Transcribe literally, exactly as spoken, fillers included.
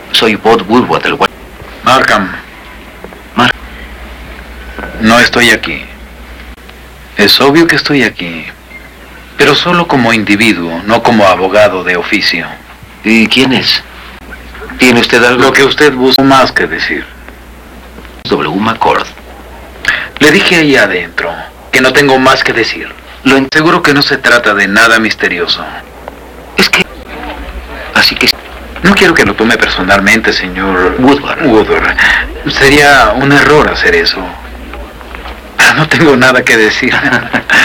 Soy Bob Woodward del Wa- Markham. Mar- No estoy aquí. Es obvio que estoy aquí. Pero solo como individuo, no como abogado de oficio. ¿Y quién es? ¿Tiene usted algo? Lo que usted busca más que decir. W. McCord. Le dije ahí adentro que no tengo más que decir. Lo en- Seguro que no se trata de nada misterioso. Es que... Así que... No quiero que lo tome personalmente, señor Woodward. Woodward. Sería un error hacer eso. No tengo nada que decir.